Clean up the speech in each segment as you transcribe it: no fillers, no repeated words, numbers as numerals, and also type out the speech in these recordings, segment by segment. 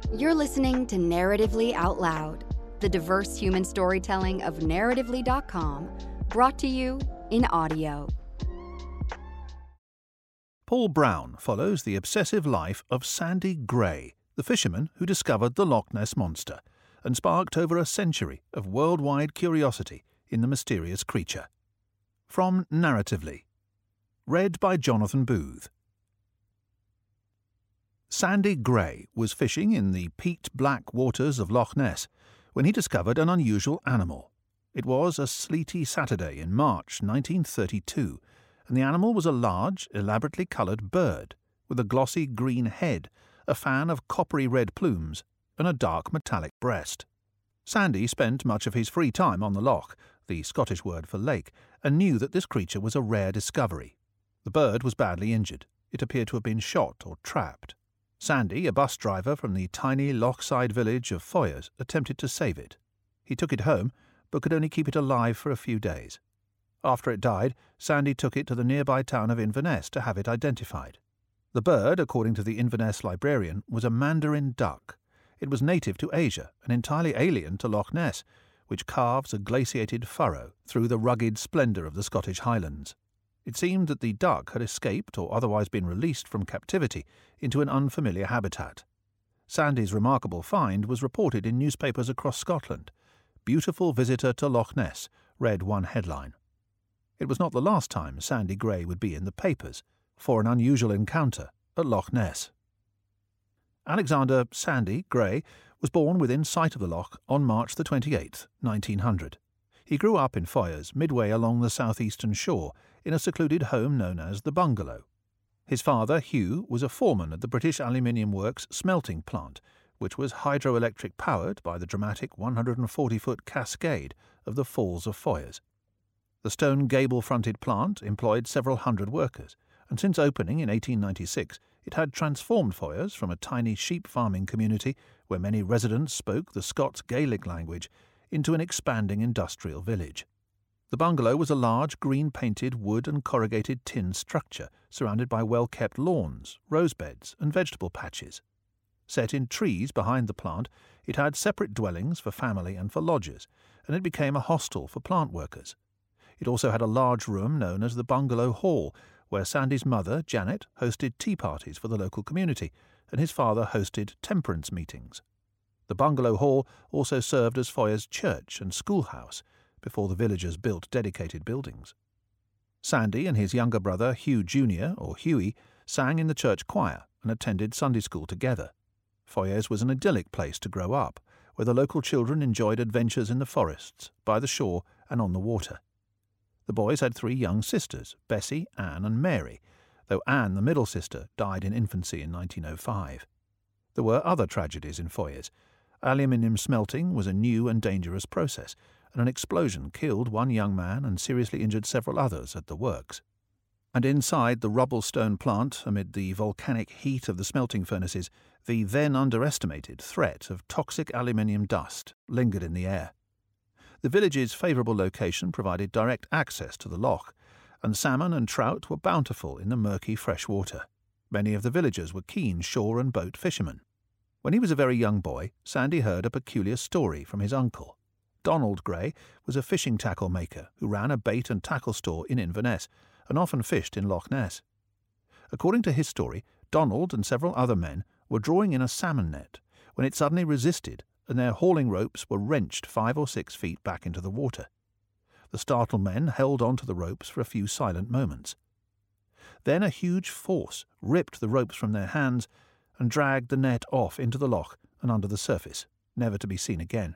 You're listening to Narratively Out Loud, the diverse human storytelling of Narratively.com, brought to you in audio. Paul Brown follows the obsessive life of Sandy Gray, the fisherman who discovered the Loch Ness Monster and sparked over a century of worldwide curiosity in the mysterious creature. From Narratively. Read by Jonathan Booth. Sandy Gray was fishing in the peat-black waters of Loch Ness when he discovered an unusual animal. It was a sleety Saturday in March 1932, and the animal was a large, elaborately coloured bird with a glossy green head, a fan of coppery red plumes, and a dark metallic breast. Sandy spent much of his free time on the loch, the Scottish word for lake, and knew that this creature was a rare discovery. The bird was badly injured. It appeared to have been shot or trapped. Sandy, a bus driver from the tiny lochside village of Foyers, attempted to save it. He took it home, but could only keep it alive for a few days. After it died, Sandy took it to the nearby town of Inverness to have it identified. The bird, according to the Inverness librarian, was a mandarin duck. It was native to Asia and entirely alien to Loch Ness, which carves a glaciated furrow through the rugged splendour of the Scottish Highlands. It seemed that the duck had escaped or otherwise been released from captivity into an unfamiliar habitat. Sandy's remarkable find was reported in newspapers across Scotland. "Beautiful visitor to Loch Ness," read one headline. It was not the last time Sandy Gray would be in the papers for an unusual encounter at Loch Ness. Alexander Sandy Gray was born within sight of the loch on March 28, 1900. He grew up in Foyers, midway along the southeastern shore, in a secluded home known as the Bungalow. His father, Hugh, was a foreman at the British Aluminium Works smelting plant, which was hydroelectric powered by the dramatic 140-foot cascade of the Falls of Foyers. The stone gable-fronted plant employed several hundred workers, and since opening in 1896, it had transformed Foyers from a tiny sheep farming community where many residents spoke the Scots Gaelic language into an expanding industrial village. The bungalow was a large green-painted wood and corrugated tin structure surrounded by well-kept lawns, rose beds, and vegetable patches. Set in trees behind the plant, it had separate dwellings for family and for lodgers, and it became a hostel for plant workers. It also had a large room known as the Bungalow Hall, where Sandy's mother, Janet, hosted tea parties for the local community, and his father hosted temperance meetings. The Bungalow Hall also served as Foyers' church and schoolhouse before the villagers built dedicated buildings. Sandy and his younger brother, Hugh Jr., or Hughie, sang in the church choir and attended Sunday school together. Foyers was an idyllic place to grow up, where the local children enjoyed adventures in the forests, by the shore, and on the water. The boys had 3 young sisters, Bessie, Anne, and Mary, though Anne, the middle sister, died in infancy in 1905. There were other tragedies in Foyers. Aluminium smelting was a new and dangerous process, and an explosion killed one young man and seriously injured several others at the works. And inside the rubble-stone plant, amid the volcanic heat of the smelting furnaces, the then underestimated threat of toxic aluminium dust lingered in the air. The village's favourable location provided direct access to the loch, and salmon and trout were bountiful in the murky fresh water. Many of the villagers were keen shore and boat fishermen. When he was a very young boy, Sandy heard a peculiar story from his uncle. Donald Gray was a fishing tackle maker who ran a bait and tackle store in Inverness and often fished in Loch Ness. According to his story, Donald and several other men were drawing in a salmon net when it suddenly resisted and their hauling ropes were wrenched 5 or 6 feet back into the water. The startled men held on to the ropes for a few silent moments. Then a huge force ripped the ropes from their hands and dragged the net off into the loch and under the surface, never to be seen again.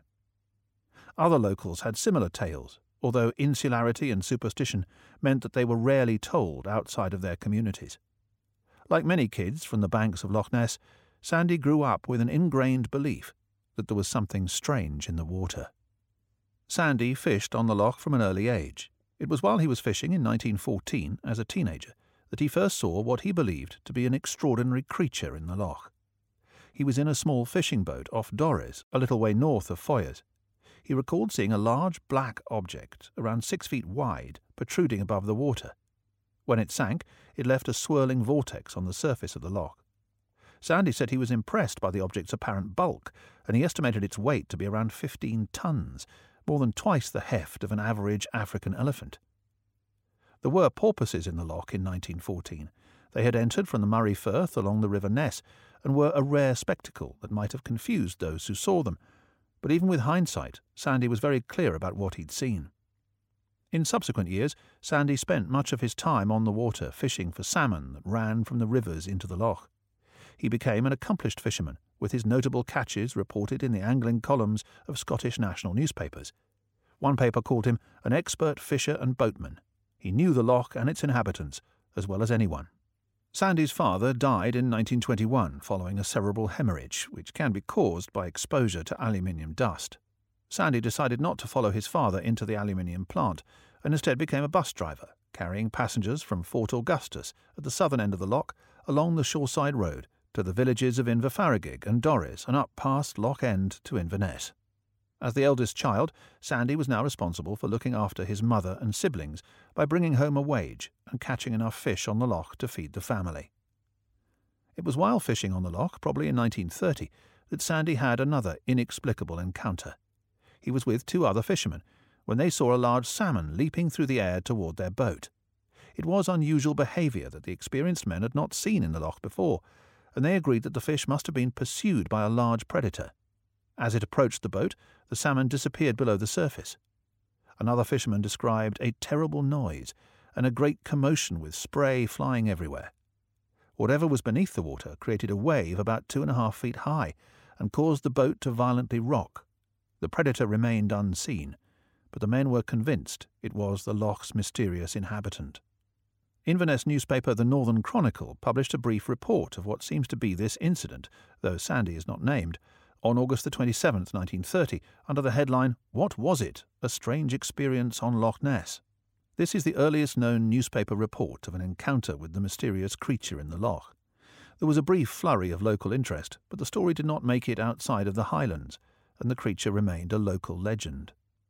Other locals had similar tales, although insularity and superstition meant that they were rarely told outside of their communities. Like many kids from the banks of Loch Ness, Sandy grew up with an ingrained belief that there was something strange in the water. Sandy fished on the loch from an early age. It was while he was fishing in 1914, as a teenager, that he first saw what he believed to be an extraordinary creature in the loch. He was in a small fishing boat off Dorries, a little way north of Foyers. He recalled seeing a large black object, around 6 feet wide, protruding above the water. When it sank, it left a swirling vortex on the surface of the loch. Sandy said he was impressed by the object's apparent bulk, and he estimated its weight to be around 15 tons, more than twice the heft of an average African elephant. There were porpoises in the loch in 1914. They had entered from the Murray Firth along the River Ness and were a rare spectacle that might have confused those who saw them. But even with hindsight, Sandy was very clear about what he'd seen. In subsequent years, Sandy spent much of his time on the water fishing for salmon that ran from the rivers into the loch. He became an accomplished fisherman, with his notable catches reported in the angling columns of Scottish national newspapers. One paper called him an expert fisher and boatman. He knew the loch and its inhabitants as well as anyone. Sandy's father died in 1921 following a cerebral hemorrhage, which can be caused by exposure to aluminium dust. Sandy decided not to follow his father into the aluminium plant and instead became a bus driver, carrying passengers from Fort Augustus at the southern end of the loch along the shoreside road to the villages of Inverfarraig and Dorries and up past Loch End to Inverness. As the eldest child, Sandy was now responsible for looking after his mother and siblings by bringing home a wage and catching enough fish on the loch to feed the family. It was while fishing on the loch, probably in 1930, that Sandy had another inexplicable encounter. He was with two other fishermen when they saw a large salmon leaping through the air toward their boat. It was unusual behaviour that the experienced men had not seen in the loch before, and they agreed that the fish must have been pursued by a large predator. As it approached the boat, the salmon disappeared below the surface. Another fisherman described a terrible noise and a great commotion with spray flying everywhere. Whatever was beneath the water created a wave about 2.5 feet high and caused the boat to violently rock. The predator remained unseen, but the men were convinced it was the loch's mysterious inhabitant. Inverness newspaper The Northern Chronicle published a brief report of what seems to be this incident, though Sandy is not named, on August the 27th, 1930, under the headline, "What Was It? A Strange Experience on Loch Ness." This is the earliest known newspaper report of an encounter with the mysterious creature in the loch. There was a brief flurry of local interest, but the story did not make it outside of the Highlands, and the creature remained a local legend.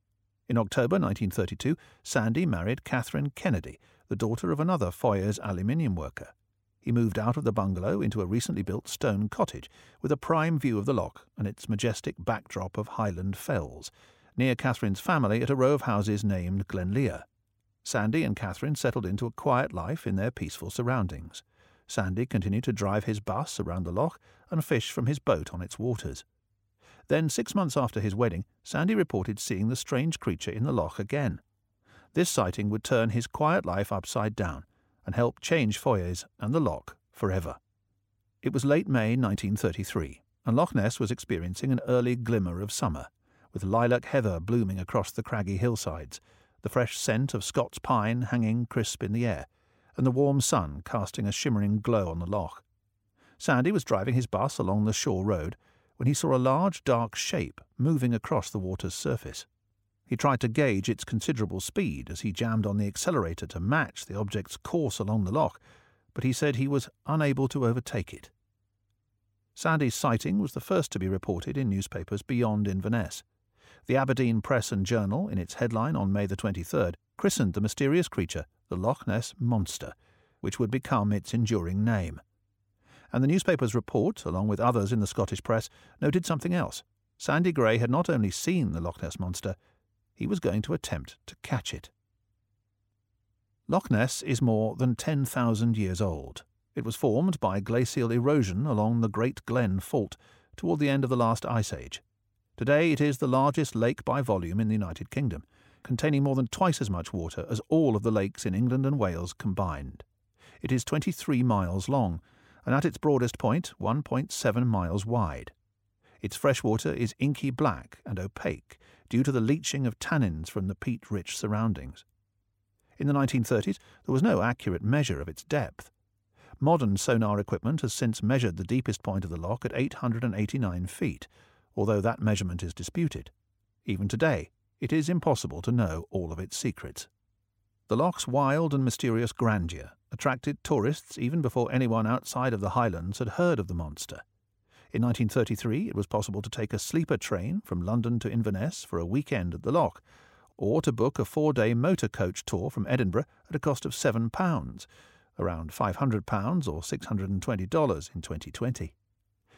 In October 1932, Sandy married Catherine Kennedy, the daughter of another Foyers aluminium worker. He moved out of the bungalow into a recently built stone cottage with a prime view of the loch and its majestic backdrop of Highland fells, near Catherine's family at a row of houses named Glenlea. Sandy and Catherine settled into a quiet life in their peaceful surroundings. Sandy continued to drive his bus around the loch and fish from his boat on its waters. Then, 6 months after his wedding, Sandy reported seeing the strange creature in the loch again. This sighting would turn his quiet life upside down and help change Foyers and the loch forever. It was late May 1933, and Loch Ness was experiencing an early glimmer of summer, with lilac heather blooming across the craggy hillsides, the fresh scent of Scots pine hanging crisp in the air, and the warm sun casting a shimmering glow on the loch. Sandy was driving his bus along the shore road when he saw a large dark shape moving across the water's surface. He tried to gauge its considerable speed as he jammed on the accelerator to match the object's course along the loch, but he said he was unable to overtake it. Sandy's sighting was the first to be reported in newspapers beyond Inverness. The Aberdeen Press and Journal, in its headline on May the 23rd, christened the mysterious creature the Loch Ness Monster, which would become its enduring name. And the newspaper's report, along with others in the Scottish press, noted something else. Sandy Gray had not only seen the Loch Ness Monster, he was going to attempt to catch it. Loch Ness is more than 10,000 years old. It was formed by glacial erosion along the Great Glen Fault toward the end of the last ice age. Today it is the largest lake by volume in the United Kingdom, containing more than twice as much water as all of the lakes in England and Wales combined. It is 23 miles long, and at its broadest point, 1.7 miles wide. Its freshwater is inky black and opaque due to the leaching of tannins from the peat-rich surroundings. In the 1930s, there was no accurate measure of its depth. Modern sonar equipment has since measured the deepest point of the loch at 889 feet, although that measurement is disputed. Even today, it is impossible to know all of its secrets. The loch's wild and mysterious grandeur attracted tourists even before anyone outside of the Highlands had heard of the monster. In 1933, it was possible to take a sleeper train from London to Inverness for a weekend at the loch, or to book a 4-day motor coach tour from Edinburgh at a cost of £7, around £500 or $620 in 2020.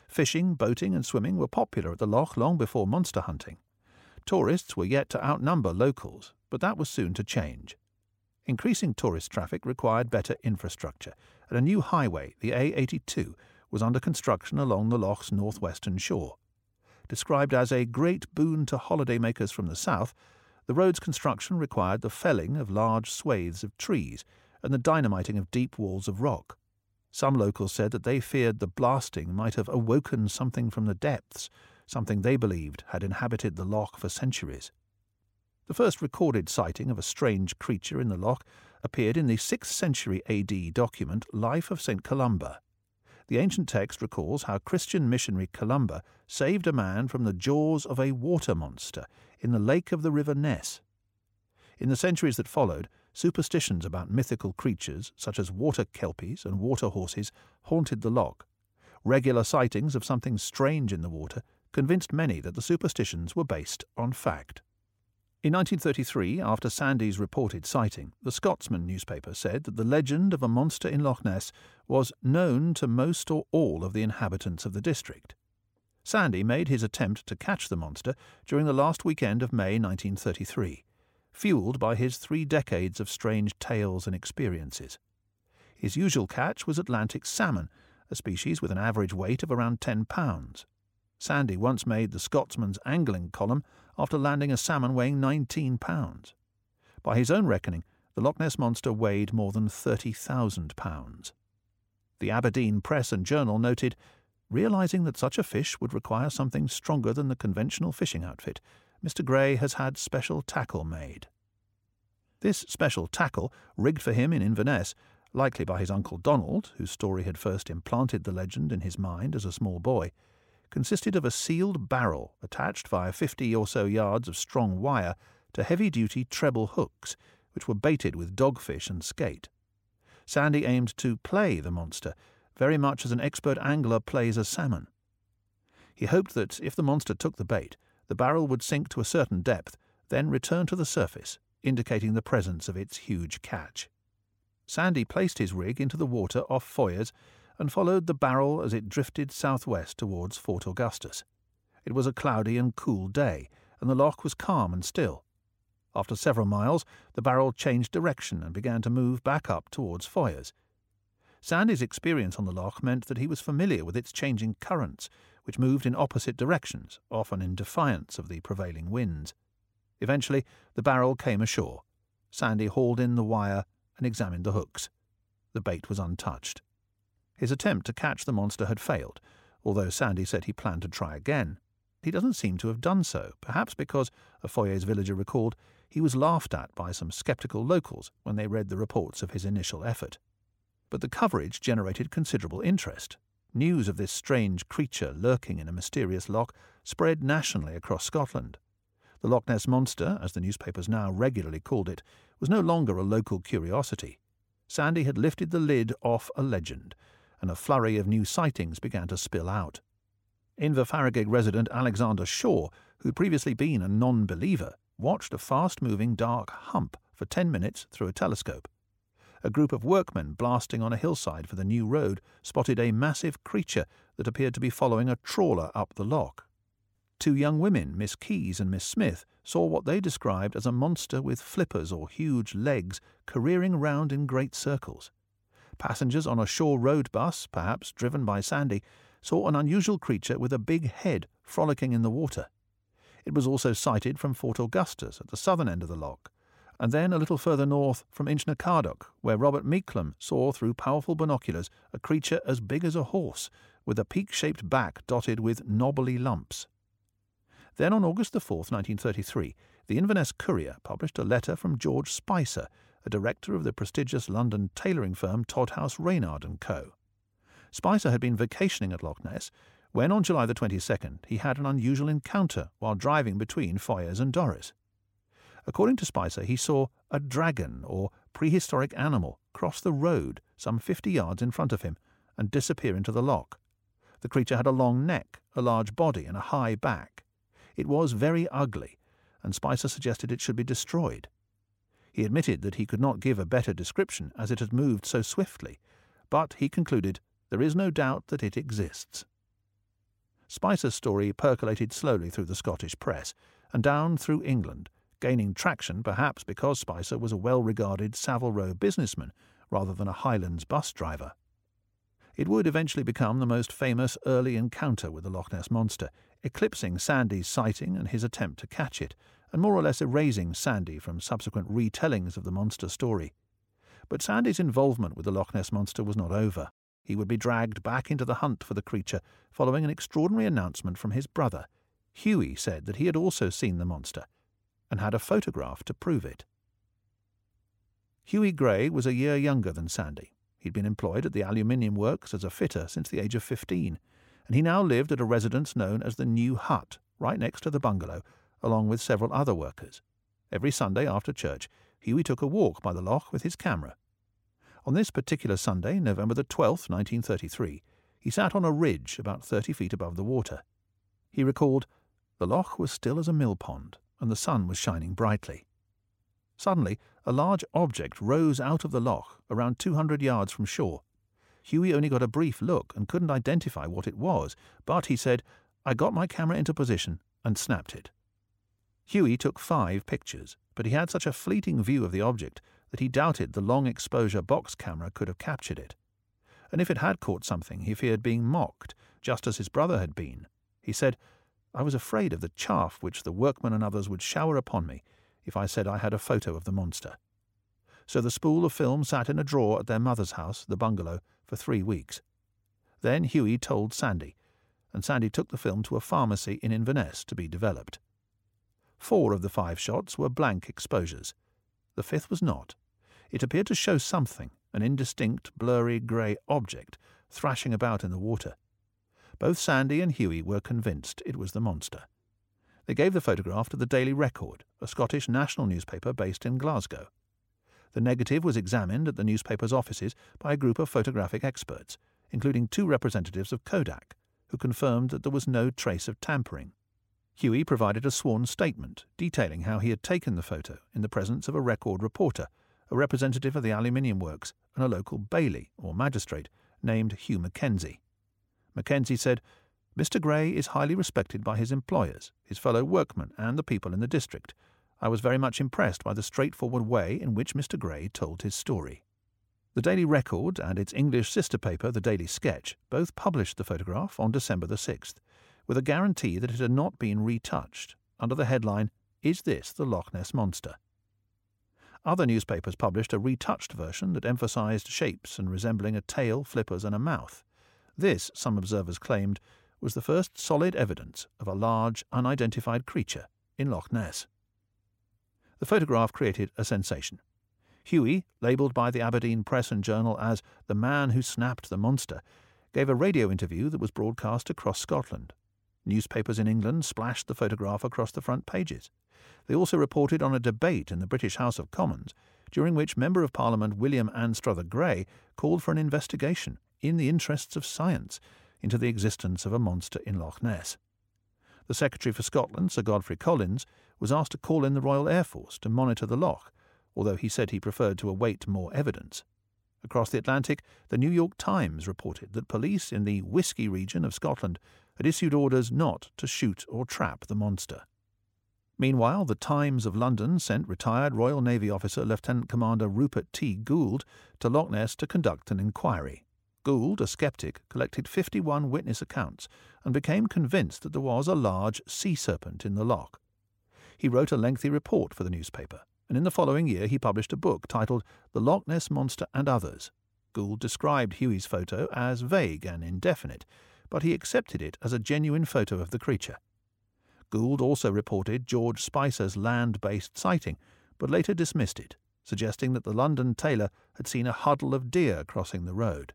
Fishing, boating and swimming were popular at the loch long before monster hunting. Tourists were yet to outnumber locals, but that was soon to change. Increasing tourist traffic required better infrastructure, and a new highway, the A82, was under construction along the loch's northwestern shore. Described as a great boon to holidaymakers from the south, the road's construction required the felling of large swathes of trees and the dynamiting of deep walls of rock. Some locals said that they feared the blasting might have awoken something from the depths, something they believed had inhabited the loch for centuries. The first recorded sighting of a strange creature in the loch appeared in the 6th century AD document Life of St. Columba. The ancient text recalls how Christian missionary Columba saved a man from the jaws of a water monster in the lake of the river Ness. In the centuries that followed, superstitions about mythical creatures such as water kelpies and water horses haunted the loch. Regular sightings of something strange in the water convinced many that the superstitions were based on fact. In 1933, after Sandy's reported sighting, the Scotsman newspaper said that the legend of a monster in Loch Ness was known to most or all of the inhabitants of the district. Sandy made his attempt to catch the monster during the last weekend of May 1933, fueled by his 3 decades of strange tales and experiences. His usual catch was Atlantic salmon, a species with an average weight of around 10 pounds. Sandy once made the Scotsman's angling column after landing a salmon weighing 19 pounds. By his own reckoning, the Loch Ness Monster weighed more than 30,000 pounds. The Aberdeen Press and Journal noted, realizing that such a fish would require something stronger than the conventional fishing outfit, Mr. Gray has had special tackle made. This special tackle, rigged for him in Inverness, likely by his Uncle Donald, whose story had first implanted the legend in his mind as a small boy, consisted of a sealed barrel attached via 50 or so yards of strong wire to heavy-duty treble hooks, which were baited with dogfish and skate. Sandy aimed to play the monster, very much as an expert angler plays a salmon. He hoped that if the monster took the bait, the barrel would sink to a certain depth, then return to the surface, indicating the presence of its huge catch. Sandy placed his rig into the water off Foyers and followed the barrel as it drifted southwest towards Fort Augustus. It was a cloudy and cool day, and the loch was calm and still. After several miles, the barrel changed direction and began to move back up towards Foyers. Sandy's experience on the loch meant that he was familiar with its changing currents, which moved in opposite directions, often in defiance of the prevailing winds. Eventually, the barrel came ashore. Sandy hauled in the wire and examined the hooks. The bait was untouched. His attempt to catch the monster had failed, although Sandy said he planned to try again. He doesn't seem to have done so, perhaps because, a Foyers villager recalled, he was laughed at by some sceptical locals when they read the reports of his initial effort. But the coverage generated considerable interest. News of this strange creature lurking in a mysterious loch spread nationally across Scotland. The Loch Ness Monster, as the newspapers now regularly called it, was no longer a local curiosity. Sandy had lifted the lid off a legend, and a flurry of new sightings began to spill out. Inverfarragig resident Alexander Shaw, who had previously been a non-believer, watched a fast-moving dark hump for 10 minutes through a telescope. A group of workmen blasting on a hillside for the new road spotted a massive creature that appeared to be following a trawler up the loch. 2 young women, Miss Keys and Miss Smith, saw what they described as a monster with flippers or huge legs careering round in great circles. Passengers on a Shore Road bus, perhaps driven by Sandy, saw an unusual creature with a big head frolicking in the water. It was also sighted from Fort Augustus at the southern end of the loch, and then a little further north from Inchnacardoch, where Robert Meiklam saw through powerful binoculars a creature as big as a horse, with a peak-shaped back dotted with knobbly lumps. Then on August 4, 1933, the Inverness Courier published a letter from George Spicer, a director of the prestigious London tailoring firm Todhouse Reynard & Co. Spicer had been vacationing at Loch Ness when, on July the 22nd, he had an unusual encounter while driving between Foyers and Dorris. According to Spicer, he saw a dragon, or prehistoric animal, cross the road some 50 yards in front of him and disappear into the loch. The creature had a long neck, a large body, and a high back. It was very ugly, and Spicer suggested it should be destroyed. He admitted that he could not give a better description as it had moved so swiftly, but he concluded there is no doubt that it exists. Spicer's story percolated slowly through the Scottish press and down through England, gaining traction perhaps because Spicer was a well-regarded Savile Row businessman rather than a Highlands bus driver. It would eventually become the most famous early encounter with the Loch Ness Monster, eclipsing Sandy's sighting and his attempt to catch it, and more or less erasing Sandy from subsequent retellings of the monster story. But Sandy's involvement with the Loch Ness Monster was not over. He would be dragged back into the hunt for the creature following an extraordinary announcement from his brother. Hughie said that he had also seen the monster and had a photograph to prove it. Hughie Gray was a year younger than Sandy. He'd been employed at the aluminium works as a fitter since the age of 15, and he now lived at a residence known as the New Hut, right next to the bungalow, along with several other workers. Every Sunday after church, Hughie took a walk by the loch with his camera. On this particular Sunday, November the 12th, 1933, he sat on a ridge about 30 feet above the water. He recalled, "The loch was still as a mill pond, and the sun was shining brightly." Suddenly, a large object rose out of the loch, around 200 yards from shore. Hughie only got a brief look and couldn't identify what it was, but, he said, "I got my camera into position and snapped it." Hughie took 5 pictures, but he had such a fleeting view of the object that he doubted the long-exposure box camera could have captured it. And if it had caught something, he feared being mocked, just as his brother had been. He said, "I was afraid of the chaff which the workmen and others would shower upon me if I said I had a photo of the monster." So the spool of film sat in a drawer at their mother's house, the bungalow, for 3 weeks. Then Hughie told Sandy, and Sandy took the film to a pharmacy in Inverness to be developed. 4 of the 5 shots were blank exposures. The 5th was not. It appeared to show something, an indistinct, blurry grey object, thrashing about in the water. Both Sandy and Hughie were convinced it was the monster. They gave the photograph to the Daily Record, a Scottish national newspaper based in Glasgow. The negative was examined at the newspaper's offices by a group of photographic experts, including 2 representatives of Kodak, who confirmed that there was no trace of tampering. Hughie provided a sworn statement detailing how he had taken the photo in the presence of a record reporter, a representative of the aluminium works, and a local baillie, or magistrate, named Hugh Mackenzie. Mackenzie said, "Mr. Gray is highly respected by his employers, his fellow workmen, and the people in the district. I was very much impressed by the straightforward way in which Mr. Gray told his story." The Daily Record and its English sister paper, the Daily Sketch, both published the photograph on December the 6th, with a guarantee that it had not been retouched, under the headline, "Is this the Loch Ness Monster?" Other newspapers published a retouched version that emphasized shapes and resembling a tail, flippers, and a mouth. This, some observers claimed, was the first solid evidence of a large, unidentified creature in Loch Ness. The photograph created a sensation. Hughie, labelled by the Aberdeen Press and Journal as the man who snapped the monster, gave a radio interview that was broadcast across Scotland. Newspapers in England splashed the photograph across the front pages. They also reported on a debate in the British House of Commons, during which Member of Parliament William Anstruther Gray called for an investigation, in the interests of science, into the existence of a monster in Loch Ness. The Secretary for Scotland, Sir Godfrey Collins, was asked to call in the Royal Air Force to monitor the loch, although he said he preferred to await more evidence. Across the Atlantic, the New York Times reported that police in the Whisky region of Scotland had issued orders not to shoot or trap the monster. Meanwhile, the Times of London sent retired Royal Navy officer Lieutenant Commander Rupert T. Gould to Loch Ness to conduct an inquiry. Gould, a sceptic, collected 51 witness accounts and became convinced that there was a large sea serpent in the loch. He wrote a lengthy report for the newspaper, and in the following year he published a book titled The Loch Ness Monster and Others. Gould described Hughie's photo as vague and indefinite, but he accepted it as a genuine photo of the creature. Gould also reported George Spicer's land-based sighting, but later dismissed it, suggesting that the London tailor had seen a huddle of deer crossing the road.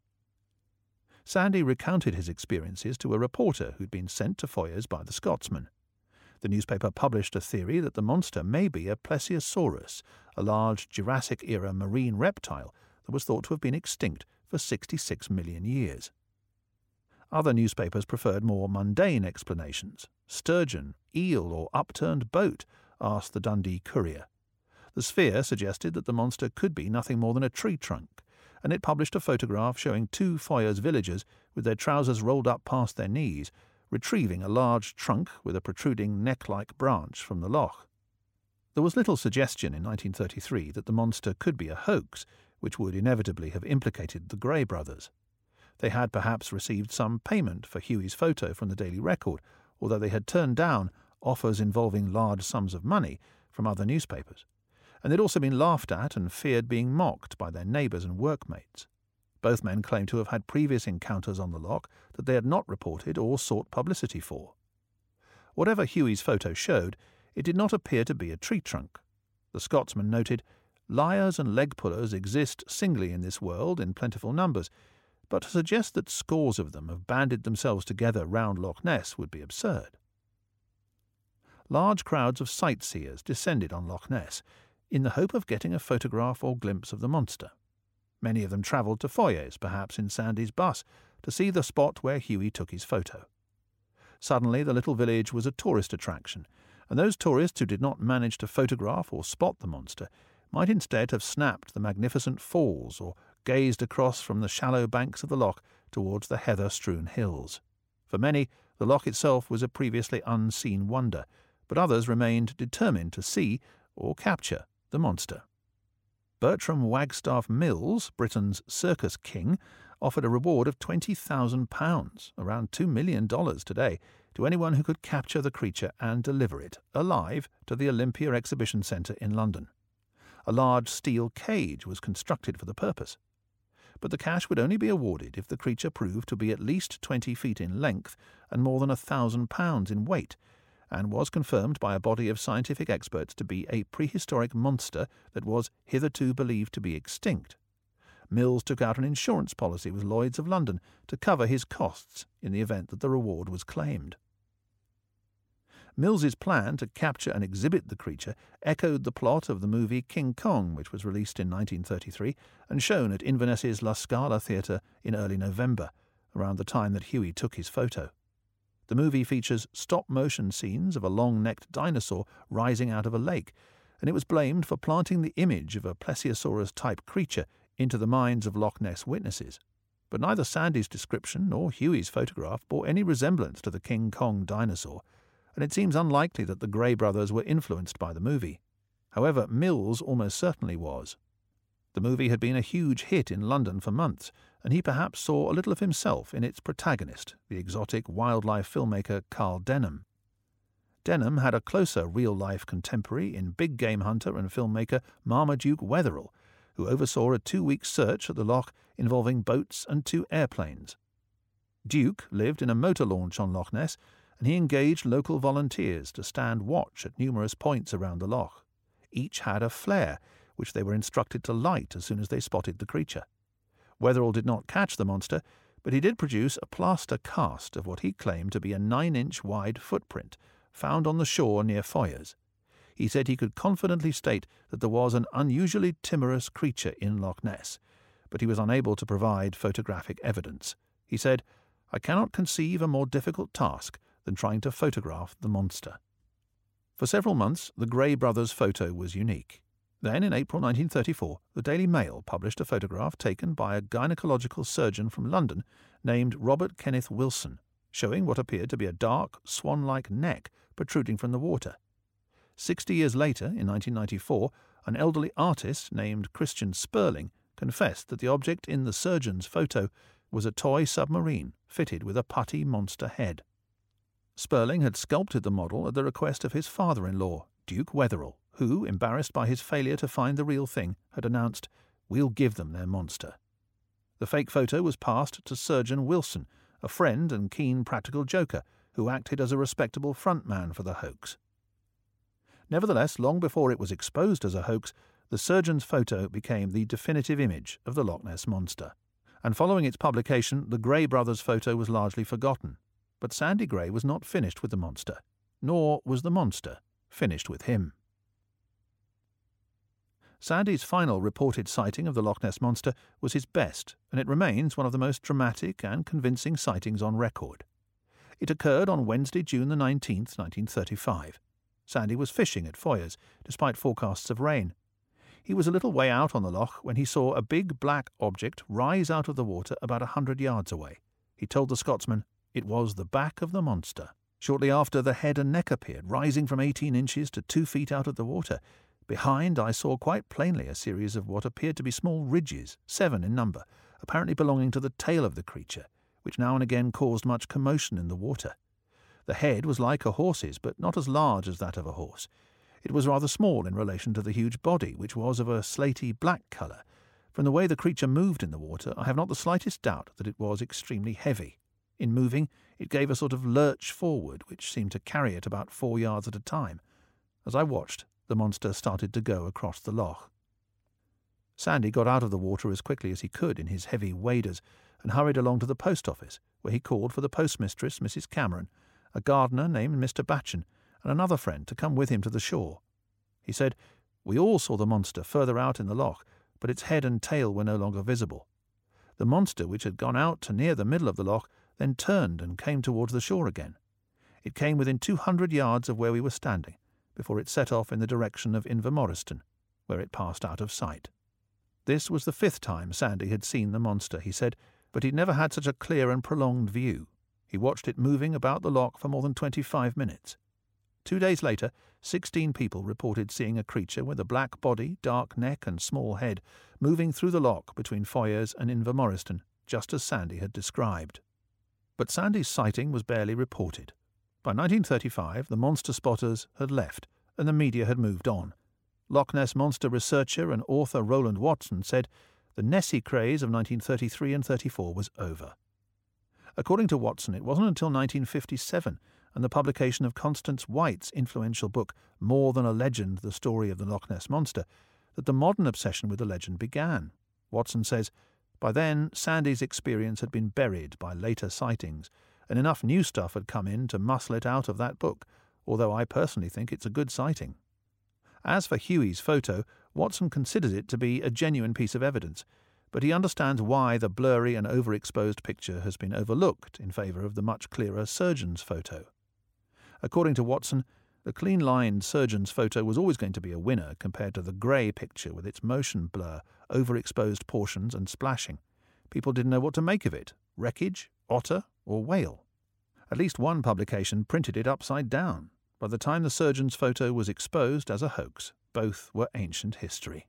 Sandy recounted his experiences to a reporter who'd been sent to Foyers by the Scotsman. The newspaper published a theory that the monster may be a Plesiosaurus, a large Jurassic-era marine reptile that was thought to have been extinct for 66 million years. Other newspapers preferred more mundane explanations. Sturgeon, eel, or upturned boat, asked the Dundee Courier. The Sphere suggested that the monster could be nothing more than a tree trunk, and it published a photograph showing 2 Foyers villagers with their trousers rolled up past their knees, retrieving a large trunk with a protruding neck-like branch from the loch. There was little suggestion in 1933 that the monster could be a hoax, which would inevitably have implicated the Gray brothers. They had perhaps received some payment for Huey's photo from the Daily Record, although they had turned down offers involving large sums of money from other newspapers, and they'd also been laughed at and feared being mocked by their neighbours and workmates. Both men claimed to have had previous encounters on the loch that they had not reported or sought publicity for. Whatever Huey's photo showed, it did not appear to be a tree trunk. The Scotsman noted, "Liars and leg-pullers exist singly in this world in plentiful numbers, but to suggest that scores of them have banded themselves together round Loch Ness would be absurd." Large crowds of sightseers descended on Loch Ness in the hope of getting a photograph or glimpse of the monster. Many of them travelled to Foyers, perhaps in Sandy's bus, to see the spot where Huey took his photo. Suddenly the little village was a tourist attraction, and those tourists who did not manage to photograph or spot the monster might instead have snapped the magnificent falls or gazed across from the shallow banks of the loch towards the heather-strewn hills. For many, the loch itself was a previously unseen wonder, but others remained determined to see or capture the monster. Bertram Wagstaff Mills, Britain's circus king, offered a reward of £20,000, around $2 million today, to anyone who could capture the creature and deliver it, alive, to the Olympia Exhibition Centre in London. A large steel cage was constructed for the purpose. But the cash would only be awarded if the creature proved to be at least 20 feet in length and more than 1,000 pounds in weight, and was confirmed by a body of scientific experts to be a prehistoric monster that was hitherto believed to be extinct. Mills took out an insurance policy with Lloyd's of London to cover his costs in the event that the reward was claimed. Mills's plan to capture and exhibit the creature echoed the plot of the movie King Kong, which was released in 1933 and shown at Inverness's La Scala Theatre in early November, around the time that Huey took his photo. The movie features stop-motion scenes of a long-necked dinosaur rising out of a lake, and it was blamed for planting the image of a plesiosaurus-type creature into the minds of Loch Ness witnesses. But neither Sandy's description nor Huey's photograph bore any resemblance to the King Kong dinosaur, and it seems unlikely that the Gray brothers were influenced by the movie. However, Mills almost certainly was. The movie had been a huge hit in London for months, and he perhaps saw a little of himself in its protagonist, the exotic wildlife filmmaker Carl Denham. Denham had a closer real-life contemporary in big game hunter and filmmaker Marmaduke Wetherell, who oversaw a 2-week search at the loch involving boats and 2 airplanes. Duke lived in a motor launch on Loch Ness, and he engaged local volunteers to stand watch at numerous points around the loch. Each had a flare, which they were instructed to light as soon as they spotted the creature. Wetherell did not catch the monster, but he did produce a plaster cast of what he claimed to be a 9-inch wide footprint found on the shore near Foyers. He said he could confidently state that there was an unusually timorous creature in Loch Ness, but he was unable to provide photographic evidence. He said, "I cannot conceive a more difficult task than trying to photograph the monster." For several months, the Gray brothers' photo was unique. Then, in April 1934, the Daily Mail published a photograph taken by a gynecological surgeon from London named Robert Kenneth Wilson, showing what appeared to be a dark, swan-like neck protruding from the water. 60 years later, in 1994, an elderly artist named Christian Sperling confessed that the object in the surgeon's photo was a toy submarine fitted with a putty monster head. Sperling had sculpted the model at the request of his father-in-law, Duke Wetherell, who, embarrassed by his failure to find the real thing, had announced, "We'll give them their monster." The fake photo was passed to Surgeon Wilson, a friend and keen practical joker who acted as a respectable frontman for the hoax. Nevertheless, long before it was exposed as a hoax, the surgeon's photo became the definitive image of the Loch Ness monster. And following its publication, the Gray brothers' photo was largely forgotten. But Sandy Gray was not finished with the monster, nor was the monster finished with him. Sandy's final reported sighting of the Loch Ness monster was his best, and it remains one of the most dramatic and convincing sightings on record. It occurred on Wednesday, June the 19th, 1935. Sandy was fishing at Foyers, despite forecasts of rain. He was a little way out on the loch when he saw a big black object rise out of the water about 100 yards away. He told the Scotsman, It was the back of the monster. Shortly after, the head and neck appeared, rising from 18 inches to 2 feet out of the water. Behind, I saw quite plainly a series of what appeared to be small ridges, 7 in number, apparently belonging to the tail of the creature, which now and again caused much commotion in the water. The head was like a horse's, but not as large as that of a horse. It was rather small in relation to the huge body, which was of a slaty black colour. From the way the creature moved in the water, I have not the slightest doubt that it was extremely heavy. In moving, it gave a sort of lurch forward, which seemed to carry it about 4 yards at a time. As I watched, the monster started to go across the loch. Sandy got out of the water as quickly as he could in his heavy waders and hurried along to the post office, where he called for the postmistress, Mrs. Cameron, a gardener named Mr. Batchen, and another friend to come with him to the shore. He said, "We all saw the monster further out in the loch, but its head and tail were no longer visible. The monster, which had gone out to near the middle of the loch, then turned and came towards the shore again. It came within 200 yards of where we were standing, before it set off in the direction of Invermoriston, where it passed out of sight." This was the 5th time Sandy had seen the monster, he said, but he'd never had such a clear and prolonged view. He watched it moving about the loch for more than 25 minutes. 2 days later, 16 people reported seeing a creature with a black body, dark neck and small head moving through the loch between Foyers and Invermoriston, just as Sandy had described. But Sandy's sighting was barely reported. By 1935, the monster spotters had left, and the media had moved on. Loch Ness Monster researcher and author Roland Watson said the Nessie craze of 1933 and 34 was over. According to Watson, it wasn't until 1957 and the publication of Constance White's influential book More Than a Legend, The Story of the Loch Ness Monster, that the modern obsession with the legend began. Watson says, "By then, Sandy's experience had been buried by later sightings, and enough new stuff had come in to muscle it out of that book, although I personally think it's a good sighting." As for Huey's photo, Watson considers it to be a genuine piece of evidence, but he understands why the blurry and overexposed picture has been overlooked in favour of the much clearer surgeon's photo. According to Watson, the clean-lined surgeon's photo was always going to be a winner compared to the grey picture with its motion blur, overexposed portions and splashing. People didn't know what to make of it, wreckage, otter or whale. At least one publication printed it upside down. By the time the surgeon's photo was exposed as a hoax, both were ancient history.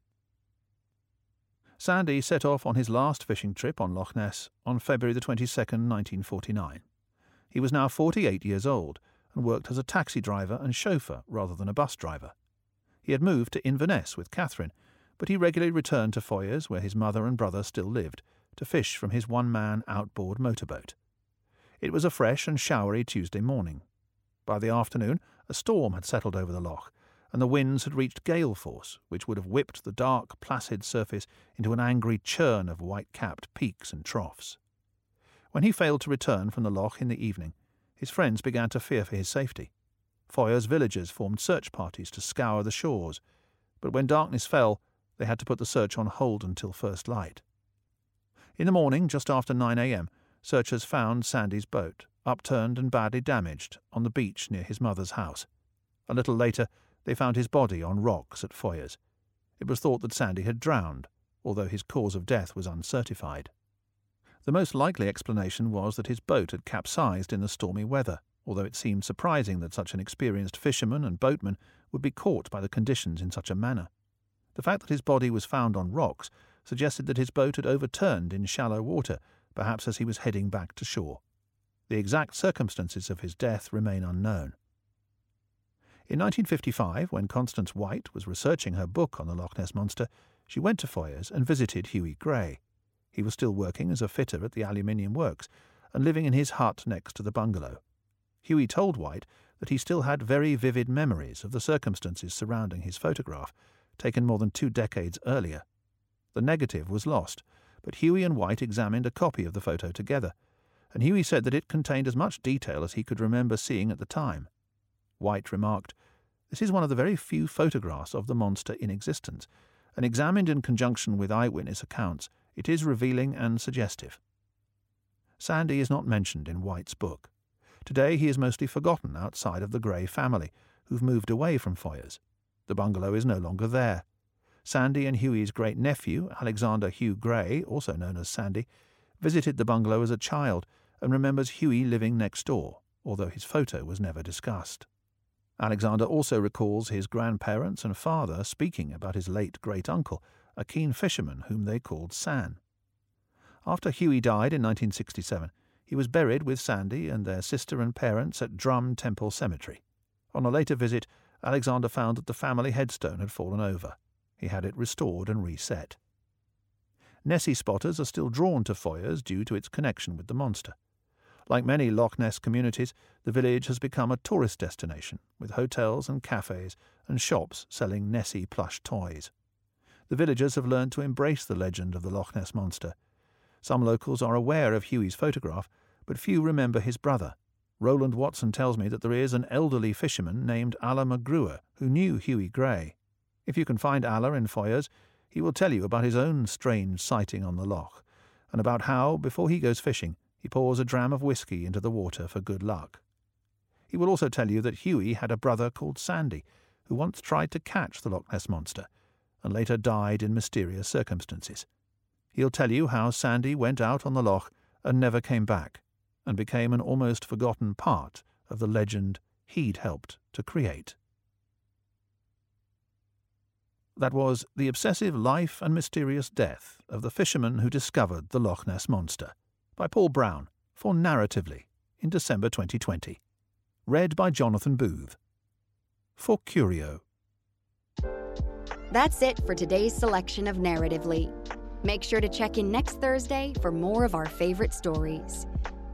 Sandy set off on his last fishing trip on Loch Ness on February the 22nd, 1949. He was now 48 years old and worked as a taxi driver and chauffeur rather than a bus driver. He had moved to Inverness with Catherine, but he regularly returned to Foyers, where his mother and brother still lived, to fish from his one-man outboard motorboat. It was a fresh and showery Tuesday morning. By the afternoon, a storm had settled over the loch, and the winds had reached gale force, which would have whipped the dark, placid surface into an angry churn of white-capped peaks and troughs. When he failed to return from the loch in the evening, his friends began to fear for his safety. Foyers villagers formed search parties to scour the shores, but when darkness fell, they had to put the search on hold until first light. In the morning, just after 9 a.m., searchers found Sandy's boat, upturned and badly damaged, on the beach near his mother's house. A little later, they found his body on rocks at Foyers. It was thought that Sandy had drowned, although his cause of death was uncertified. The most likely explanation was that his boat had capsized in the stormy weather, although it seemed surprising that such an experienced fisherman and boatman would be caught by the conditions in such a manner. The fact that his body was found on rocks suggested that his boat had overturned in shallow water, perhaps as he was heading back to shore. The exact circumstances of his death remain unknown. In 1955, when Constance White was researching her book on the Loch Ness Monster, she went to Foyers and visited Huey Gray. He was still working as a fitter at the aluminium works and living in his hut next to the bungalow. Huey told White that he still had very vivid memories of the circumstances surrounding his photograph, taken more than 2 decades earlier. The negative was lost, but Huey and White examined a copy of the photo together, and Huey said that it contained as much detail as he could remember seeing at the time. White remarked, "This is one of the very few photographs of the monster in existence, and examined in conjunction with eyewitness accounts, it is revealing and suggestive." Sandy is not mentioned in White's book. Today he is mostly forgotten outside of the Gray family, who've moved away from Foyers. The bungalow is no longer there. Sandy and Huey's great-nephew, Alexander Hugh Gray, also known as Sandy, visited the bungalow as a child and remembers Huey living next door, although his photo was never discussed. Alexander also recalls his grandparents and father speaking about his late great-uncle, a keen fisherman whom they called San. After Huey died in 1967, he was buried with Sandy and their sister and parents at Drum Temple Cemetery. On a later visit, Alexander found that the family headstone had fallen over. He had it restored and reset. Nessie spotters are still drawn to Foyers due to its connection with the monster. Like many Loch Ness communities, the village has become a tourist destination, with hotels and cafes and shops selling Nessie plush toys. The villagers have learned to embrace the legend of the Loch Ness Monster. Some locals are aware of Huey's photograph, but few remember his brother. Roland Watson tells me that there is an elderly fisherman named Alla McGruer who knew Huey Gray. If you can find Alla in Foyers, he will tell you about his own strange sighting on the loch, and about how, before he goes fishing, he pours a dram of whiskey into the water for good luck. He will also tell you that Huey had a brother called Sandy, who once tried to catch the Loch Ness Monster, and later died in mysterious circumstances. He'll tell you how Sandy went out on the loch and never came back, and became an almost forgotten part of the legend he'd helped to create. That was The Obsessive Life and Mysterious Death of the Fisherman Who Discovered the Loch Ness Monster, by Paul Brown, for Narratively, in December 2020. Read by Jonathan Booth. For Curio. That's it for today's selection of Narratively. Make sure to check in next Thursday for more of our favorite stories.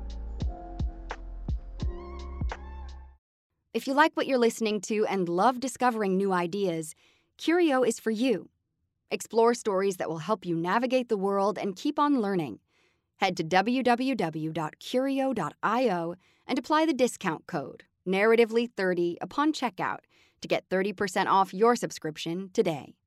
If you like what you're listening to and love discovering new ideas, Curio is for you. Explore stories that will help you navigate the world and keep on learning. Head to www.curio.io and apply the discount code, Narratively30, upon checkout to get 30% off your subscription today.